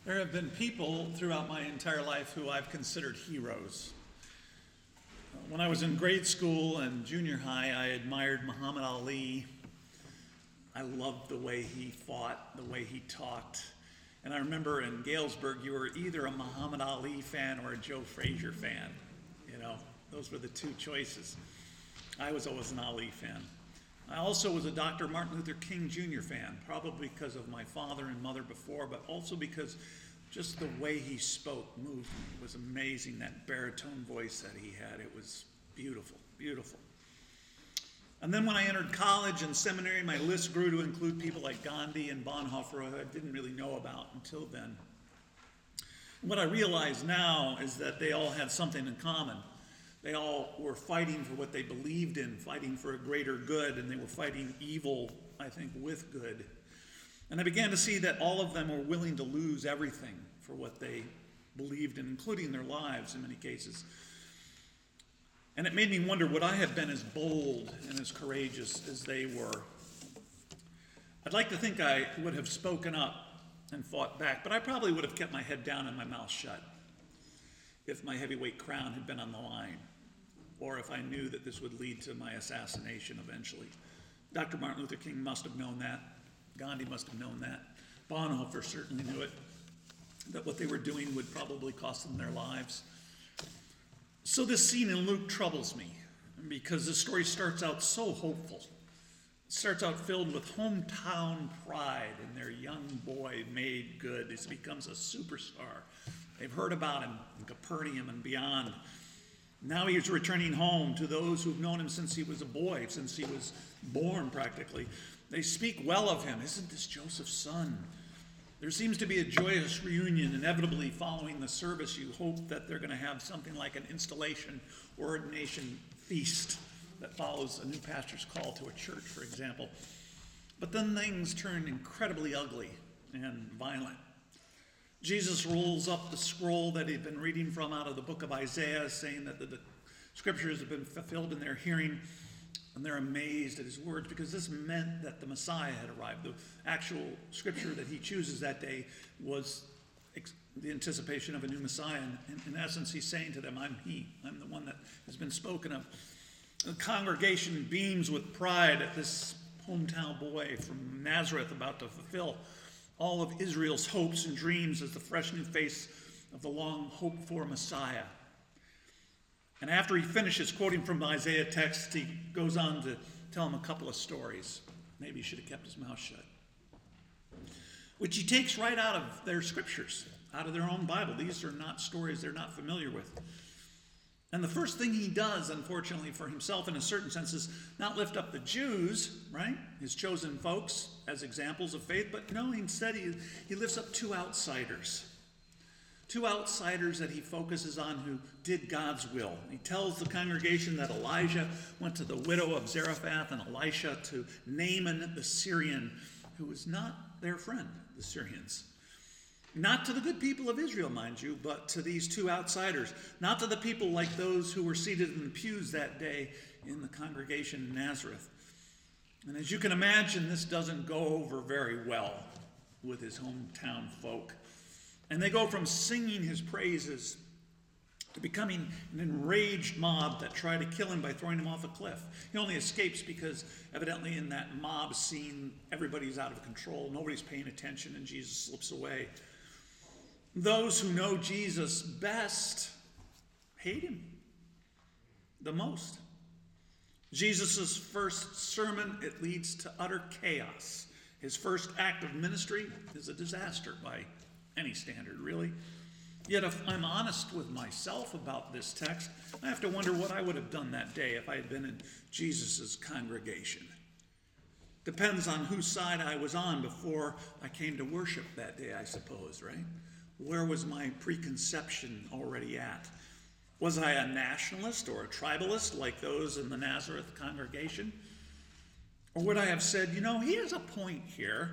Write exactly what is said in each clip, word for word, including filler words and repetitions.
There have been people throughout my entire life who I've considered heroes. When I was in grade school and junior high, I admired Muhammad Ali. I loved the way he fought, the way he talked. And I remember in Galesburg, you were either a Muhammad Ali fan or a Joe Frazier fan. You know, those were the two choices. I was always an Ali fan. I also was a Doctor Martin Luther King Junior fan, probably because of my father and mother before, but also because just the way he spoke moved me. It was amazing, that baritone voice that he had. It was beautiful, beautiful. And then when I entered college and seminary, my list grew to include people like Gandhi and Bonhoeffer, who I didn't really know about until then. What I realize now is that they all had something in common. They all were fighting for what they believed in, fighting for a greater good, and they were fighting evil, I think, with good. And I began to see that all of them were willing to lose everything for what they believed in, including their lives in many cases. And it made me wonder, would I have been as bold and as courageous as they were? I'd like to think I would have spoken up and fought back, but I probably would have kept my head down and my mouth shut if my heavyweight crown had been on the line, or if I knew that this would lead to my assassination eventually. Doctor Martin Luther King must have known that. Gandhi must have known that. Bonhoeffer certainly knew it, that what they were doing would probably cost them their lives. So this scene in Luke troubles me, because the story starts out so hopeful. It starts out filled with hometown pride in their young boy made good. He becomes a superstar. They've heard about him in Capernaum and beyond. Now he's returning home to those who've known him since he was a boy, since he was born practically. They speak well of him. Isn't this Joseph's son? There seems to be a joyous reunion. Inevitably following the service, you hope that they're going to have something like an installation or ordination feast that follows a new pastor's call to a church, for example. But then things turn incredibly ugly and violent. Jesus rolls up the scroll that he'd been reading from out of the book of Isaiah, saying that the, the scriptures have been fulfilled in their hearing, and they're amazed at his words, because this meant that the Messiah had arrived. The actual scripture that he chooses that day was ex- the anticipation of a new Messiah. And in, in essence, he's saying to them, I'm he. I'm the one that has been spoken of. The congregation beams with pride at this hometown boy from Nazareth about to fulfill all of Israel's hopes and dreams as the fresh new face of the long hoped for Messiah. And after he finishes quoting from the Isaiah text, he goes on to tell him a couple of stories. Maybe he should have kept his mouth shut. Which he takes right out of their scriptures, out of their own Bible. These are not stories they're not familiar with. And the first thing he does, unfortunately for himself in a certain sense, is not lift up the Jews, right, his chosen folks, as examples of faith, but no, instead he, he lifts up two outsiders. Two outsiders that he focuses on who did God's will. He tells the congregation that Elijah went to the widow of Zarephath and Elisha to Naaman the Syrian, who was not their friend, the Syrians. Not to the good people of Israel, mind you, but to these two outsiders. Not to the people like those who were seated in the pews that day in the congregation in Nazareth. And as you can imagine, this doesn't go over very well with his hometown folk. And they go from singing his praises to becoming an enraged mob that try to kill him by throwing him off a cliff. He only escapes because evidently in that mob scene, everybody's out of control. Nobody's paying attention, and Jesus slips away. Those who know Jesus best hate him the most. Jesus' first sermon, it leads to utter chaos. His first act of ministry is a disaster by any standard, really. Yet if I'm honest with myself about this text, I have to wonder what I would have done that day if I had been in Jesus' congregation. Depends on whose side I was on before I came to worship that day, I suppose, right? Where was my preconception already at? Was I a nationalist or a tribalist like those in the Nazareth congregation? Or would I have said, you know, he has a point here.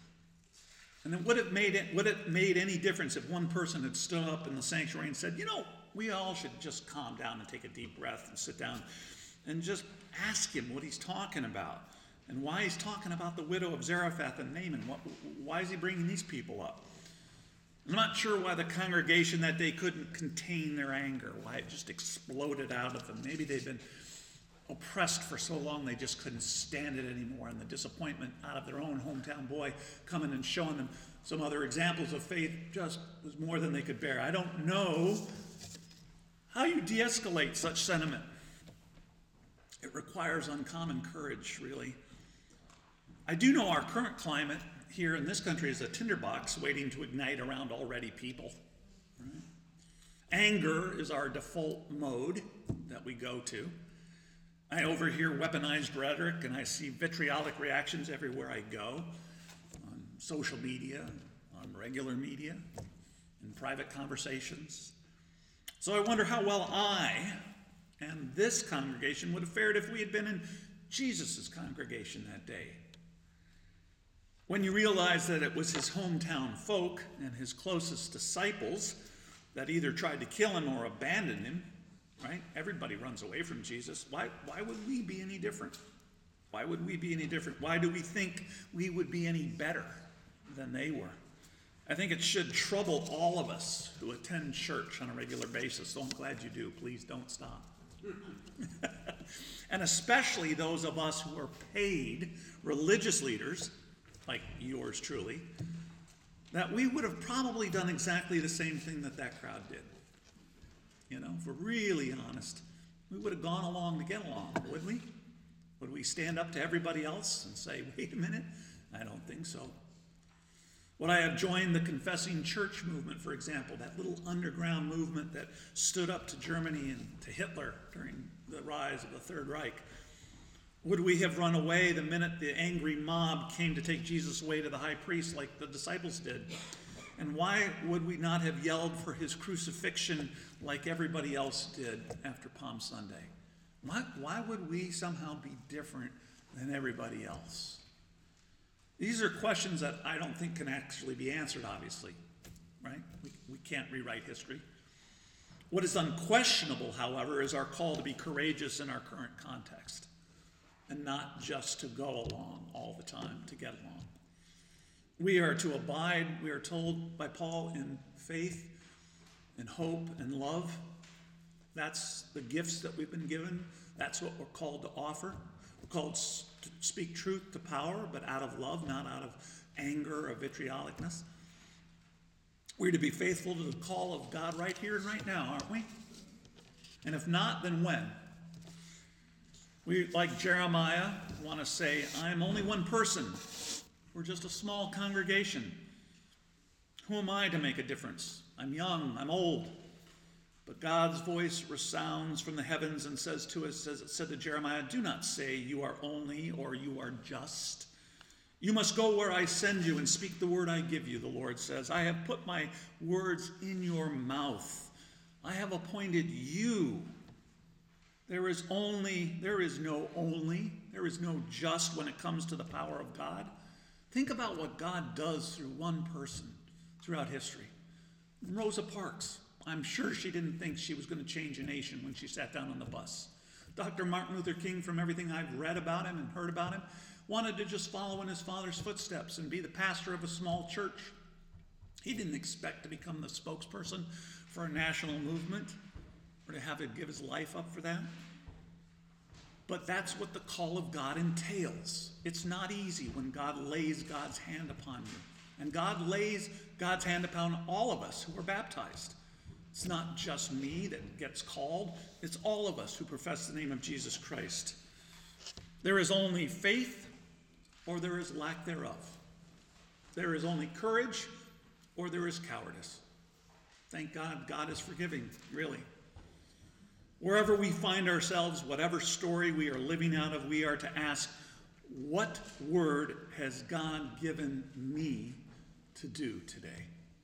And then would it made it would it made any difference if one person had stood up in the sanctuary and said, you know, we all should just calm down and take a deep breath and sit down and just ask him what he's talking about and why he's talking about the widow of Zarephath and Naaman. What, why is he bringing these people up? I'm not sure why the congregation that day couldn't contain their anger, why it just exploded out of them. Maybe they'd been oppressed for so long they just couldn't stand it anymore, and the disappointment out of their own hometown boy coming and showing them some other examples of faith just was more than they could bear. I don't know how you de-escalate such sentiment. It requires uncommon courage, really. I do know our current climate here in this country is a tinderbox waiting to ignite around already people. Right? Anger is our default mode that we go to. I overhear weaponized rhetoric and I see vitriolic reactions everywhere I go, on social media, on regular media, in private conversations. So I wonder how well I and this congregation would have fared if we had been in Jesus' congregation that day. When you realize that it was his hometown folk and his closest disciples that either tried to kill him or abandon him, right? Everybody runs away from Jesus. Why, why would we be any different? Why would we be any different? Why do we think we would be any better than they were? I think it should trouble all of us who attend church on a regular basis. So I'm glad you do. Please don't stop. And especially those of us who are paid religious leaders, like yours truly, that we would have probably done exactly the same thing that that crowd did. You know, if we're really honest, we would have gone along to get along, wouldn't we? Would we stand up to everybody else and say, wait a minute? I don't think so. Would I have joined the Confessing Church movement, for example, that little underground movement that stood up to Germany and to Hitler during the rise of the Third Reich? Would we have run away the minute the angry mob came to take Jesus away to the high priest like the disciples did? And why would we not have yelled for his crucifixion like everybody else did after Palm Sunday? Why, why would we somehow be different than everybody else? These are questions that I don't think can actually be answered, obviously, right? We, we can't rewrite history. What is unquestionable, however, is our call to be courageous in our current context and not just to go along all the time, to get along. We are to abide, we are told by Paul, in faith, in hope, and love. That's the gifts that we've been given. That's what we're called to offer. We're called to speak truth to power, but out of love, not out of anger or vitriolicness. We're to be faithful to the call of God right here and right now, aren't we? And if not, then when? We, like Jeremiah, want to say, I am only one person. We're just a small congregation. Who am I to make a difference? I'm young, I'm old. But God's voice resounds from the heavens and says to us, as it said to Jeremiah, do not say you are only or you are just. You must go where I send you and speak the word I give you, the Lord says. I have put my words in your mouth. I have appointed you. There is only, there is no only, there is no just when it comes to the power of God. Think about what God does through one person throughout history. Rosa Parks. I'm sure she didn't think she was going to change a nation when she sat down on the bus. Doctor Martin Luther King, from everything I've read about him and heard about him, wanted to just follow in his father's footsteps and be the pastor of a small church. He didn't expect to become the spokesperson for a national movement or to have to give his life up for that. But that's what the call of God entails. It's not easy when God lays God's hand upon you. And God lays God's hand upon all of us who are baptized. It's not just me that gets called. It's all of us who profess the name of Jesus Christ. There is only faith or there is lack thereof. There is only courage or there is cowardice. Thank God, God is forgiving, really. Wherever we find ourselves, whatever story we are living out of, we are to ask, what word has God given me to do today?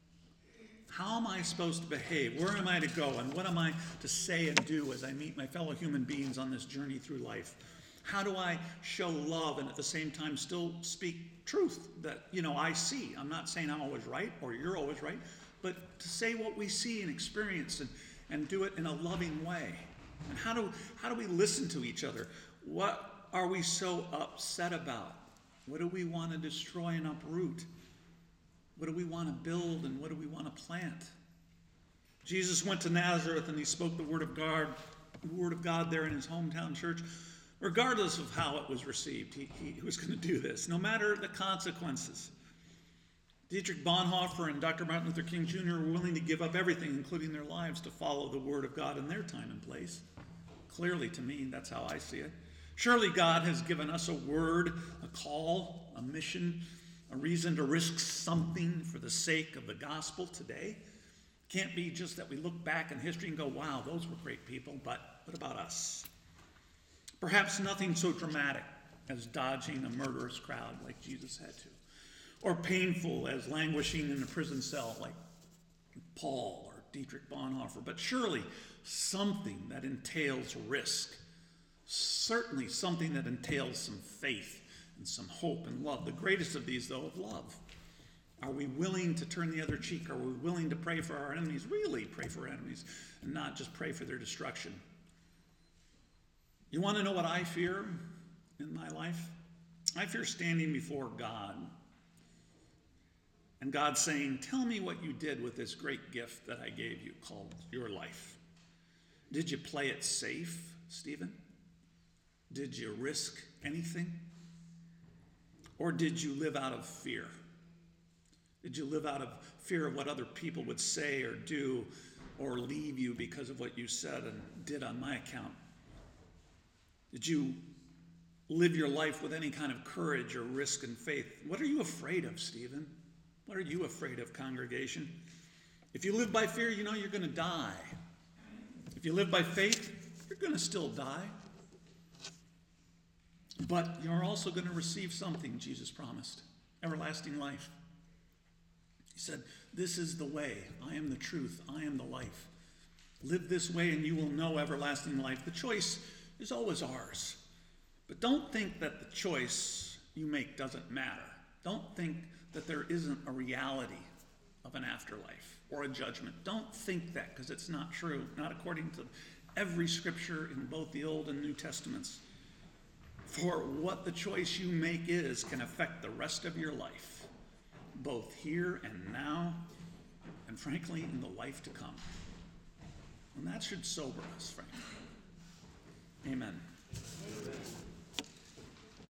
How am I supposed to behave? Where am I to go? And what am I to say and do as I meet my fellow human beings on this journey through life? How do I show love and at the same time still speak truth that, you know, I see? I'm not saying I'm always right or you're always right, but to say what we see and experience and, and do it in a loving way. And how do, how do we listen to each other? What are we so upset about? What do we want to destroy and uproot? What do we want to build and what do we want to plant? Jesus went to Nazareth and he spoke the word of God, the word of God there in his hometown church. Regardless of how it was received, he, he was going to do this, no matter the consequences. Dietrich Bonhoeffer and Doctor Martin Luther King Junior were willing to give up everything, including their lives, to follow the word of God in their time and place. Clearly, to me, that's how I see it. Surely God has given us a word, a call, a mission, a reason to risk something for the sake of the gospel today. Can't be just that we look back in history and go, wow, those were great people, but what about us? Perhaps nothing so dramatic as dodging a murderous crowd like Jesus had to, or painful as languishing in a prison cell like Paul or Dietrich Bonhoeffer, but surely something that entails risk, certainly something that entails some faith and some hope and love. The greatest of these, though, of love. Are we willing to turn the other cheek? Are we willing to pray for our enemies, really pray for our enemies, and not just pray for their destruction? You want to know what I fear in my life? I fear standing before God and God saying, tell me what you did with this great gift that I gave you called your life. Did you play it safe, Stephen? Did you risk anything? Or did you live out of fear? Did you live out of fear of what other people would say or do or leave you because of what you said and did on my account? Did you live your life with any kind of courage or risk and faith? What are you afraid of, Stephen? What are you afraid of, congregation? If you live by fear, you know you're going to die. If you live by faith, you're going to still die. But you're also going to receive something Jesus promised, everlasting life. He said, this is the way. I am the truth. I am the life. Live this way and you will know everlasting life. The choice is always ours. But don't think that the choice you make doesn't matter. Don't think that there isn't a reality of an afterlife or a judgment. Don't think that, because it's not true, not according to every scripture in both the Old and New Testaments. For what the choice you make is can affect the rest of your life, both here and now, and frankly, in the life to come. And that should sober us, frankly. Amen. Amen.